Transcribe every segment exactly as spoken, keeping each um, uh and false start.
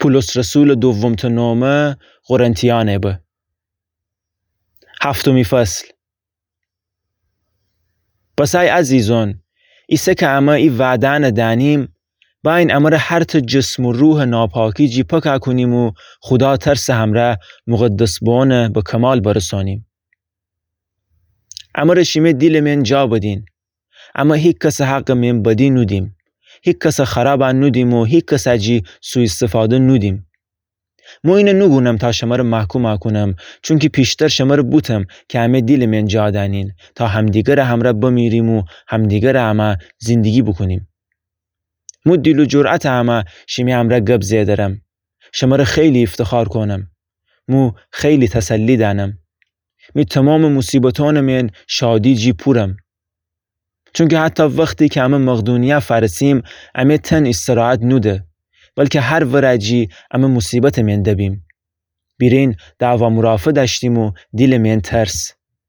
پولس رسول دوم تا نامه قرنتیانه به. هفتمی فصل. پس ای عزیزان، ایسه که اما ای وعدن دانیم با این امر هر تا جسم و روح ناپاکی جی پاک کنیم و خدا ترس همراه مقدس بانه به کمال برسانیم. امر شیمه دیل من جا بدین، اما هیچ کس حق من بدی ندیم، هیچ کس خراب ندیم و هیچ کس جی سوء استفاده ندیم. مو اینه نگونم تا شما را محکوم کنم، چون که پیشتر شما را بودم که همه دیل من جا دانین تا همدیگر همراه بمیریم و همدیگر همه زندگی بکنیم. مو دیل و جرأت همه شمی همراه گپ زیدرم، شما را خیلی افتخار کنم، مو خیلی تسلی دانم. می تمام مصیبتان من شادی جی پورم، چون که حتی وقتی که همه مقدونیه فرسیم همه تن استراحت نوده، بلکه هر ورجی همه مصیبت من دبیم. بیرین دعوا مرافع داشتیم و دیل من ترس.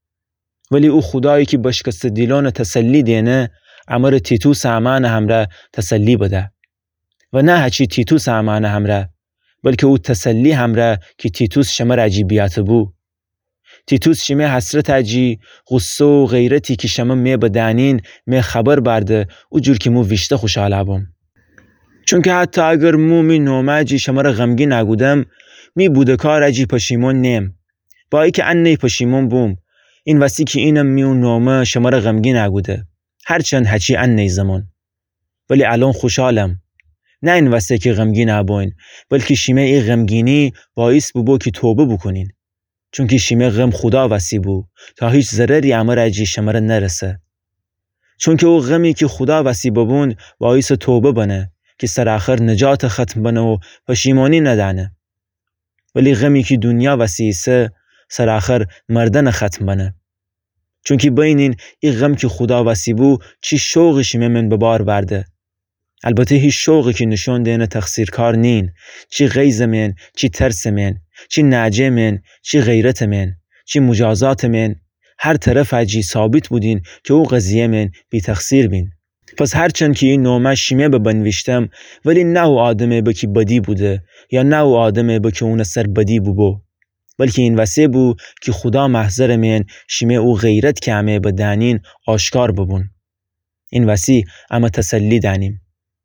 ولی او خدایی که بشکست دیلان تسلی دینه امر تیتوس امان همراه تسلی بده. و نه هچی تیتوس امان همراه، بلکه او تسلی همراه که تیتوس شما عجیبیت بو. تیتوس شما حسرت اجی غصه و غیرتی که شما می بدانین می خبر برده او جور که مو ویشته خوشحال بم. چون که حتی اگر مو می نومه جی شما را غمگین نگودم می بوده کار اجی پشیمون نیم. با ای که ان نی پشیمون بوم، این وسی که اینم میو نومه شما را غمگین نگوده، هرچند هچی ان نی زمان. ولی الان خوشحالم، نه این وسی که غمگین نباین، بلکه شما ای غمگینی باعث بو که توبه بکنین. چون که شما غم خدا وسی بو تا هیچ ضرری امر اجی شما را نرسه. چون که او غمی که خدا وسی ببون باعث توبه بنه که سر آخر نجات ختم بنه و پشیمانی ندانه. ولی غمی که دنیا وسیسه سر آخر مردن ختم بنه. چون که بینین این غم که خدا وسی بو چی شوقی شما من ببار برده. البته هیچ شوقی که نشون دینه تقصیر کار نین، چی غیظ من، چی ترس من، چی نعجه من، چی غیرت من، چی مجازات من، هر طرف اجی ثابت بودین که او قضیه من بی تقصیر بین. پس هرچند که این نامه شیمه به بنوشتم، ولی نه او آدمه با که بدی بوده یا نه او آدمه با که اون سر بدی بو بو، بلکه این وسیع بو که خدا محضر من شیمه او غیرت که همه بدانین آشکار ببون. این وسیع اما تسلی دانیم.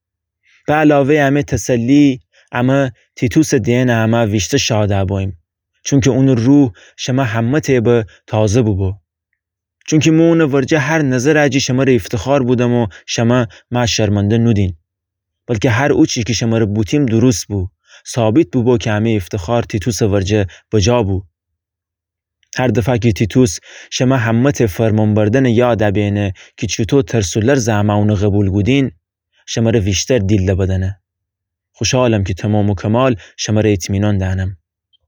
به علاوه همه تسلی اما تیتوس دین همه ویشته شاده بایم، چون که اون روح شما همت به تازه بو بو. چون که مون ورجه هر نظر اجی شما را افتخار بودم و شما ما شرمنده ندین، بلکه هر اوچی که شما را بوتیم درست بو، ثابت بو بو که همه افتخار تیتوس ورجه بجا بو. هر دفعه که تیتوس شما همت فرمان بردن یاد بینه که چطور ترسولر زعما اونو قبول بودین، شما را ویشتر دیل بدنه. خوشحالم که تمام و کمال شما را اطمینان دانم.